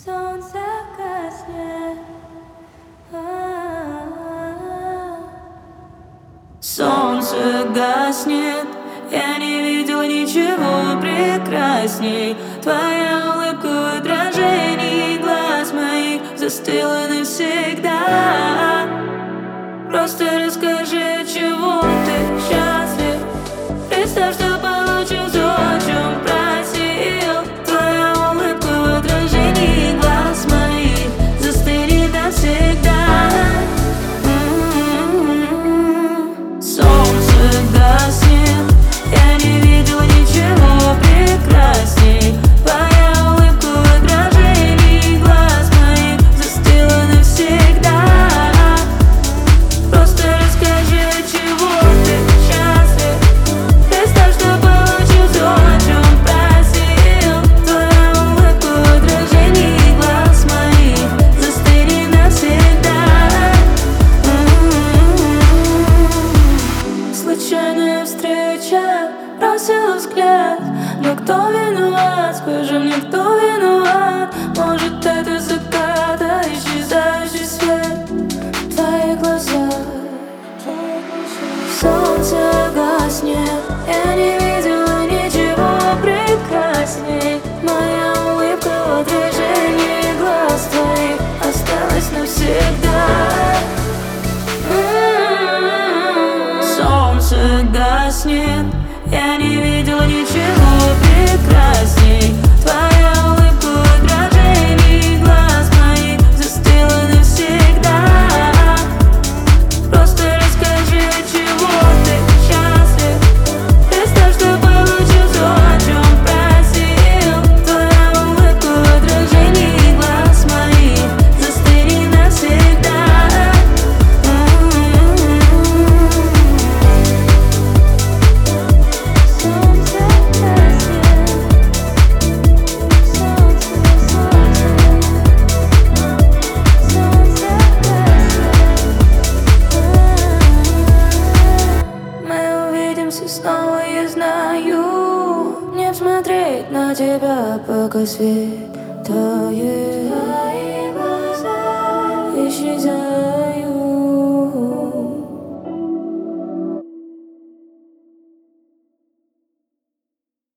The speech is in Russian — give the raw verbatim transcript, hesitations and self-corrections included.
Солнце гаснет, а-а-а. Солнце гаснет, я не видел ничего прекрасней. Твоя улыбка в отражении глаз моих застыла навсегда. Просто расскажи, чего ты счастлив. Представь, что получил все, о чем просил. Твоя улыбка в отражении глаз моих застынет навсегда. М-м-м. Солнце гаснет, я не видел ничего прекрасней. Твоя улыбка в отражении глаз моих застыла навсегда. Просто расскажи, чего ты счастлив. Представь, что получил все, о чем просил. Твоя улыбка в отражении глаз моих застынет навсегда. М-м-м. Случайная встреча бросила взгляд. Но кто виноват? Скажи мне, кто виноват? Может, это заката, исчезающий свет в твоих глазах. Солнце гаснет, я не видела ничего прекрасней. Моя улыбка в отражении глаз твоих осталась навсегда. М-м-м. Солнце гаснет, я не видела ничего прекрасней. Твоя улыбка в отражении глаз моих застыла навсегда. Просто расскажи, чего ты счастлив. Представь, что получил все, о чем просил. Твоя улыбка в отражении глаз моих застынет навсегда. М-м-м. Солнце гаснет, солнце, солнце, солнце гаснет. Мы увидимся снова, я знаю. Не смотреть на тебя, пока свет тает.